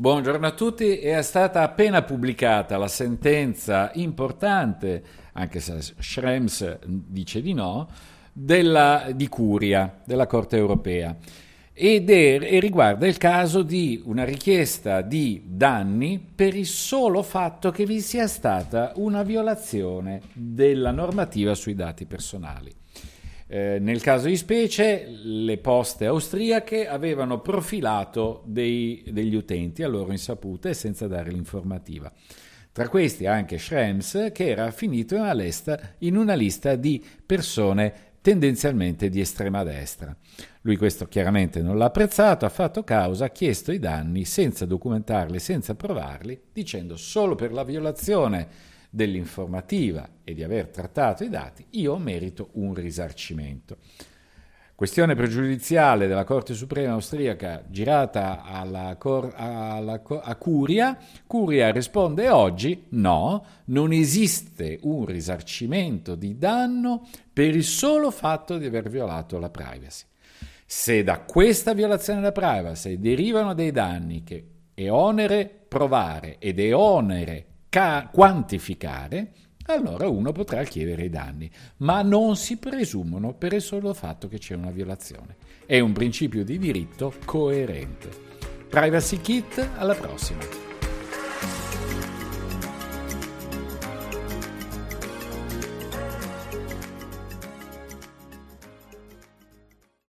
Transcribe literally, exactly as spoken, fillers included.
Buongiorno a tutti. È stata appena pubblicata la sentenza importante, anche se Schrems dice di no, della, di Curia, della Corte Europea, ed è, e riguarda il caso di una richiesta di danni per il solo fatto che vi sia stata una violazione della normativa sui dati personali. Eh, nel caso di specie, le poste austriache avevano profilato dei, degli utenti a loro insaputa e senza dare l'informativa. Tra questi anche Schrems, che era finito in una lista, in una lista di persone tendenzialmente di estrema destra. Lui questo chiaramente non l'ha apprezzato, ha fatto causa, ha chiesto i danni senza documentarli, senza provarli, dicendo solo per la violazione dell'informativa e di aver trattato i dati, io merito un risarcimento. Questione pregiudiziale della Corte Suprema austriaca girata alla cor- alla, a Curia. Curia risponde oggi no, non esiste un risarcimento di danno per il solo fatto di aver violato la privacy. Se da questa violazione della privacy derivano dei danni che è onere provare ed è onere Ca- quantificare, allora uno potrà chiedere i danni, ma non si presumono per il solo fatto che c'è una violazione. È un principio di diritto coerente. Privacy Kit, alla prossima.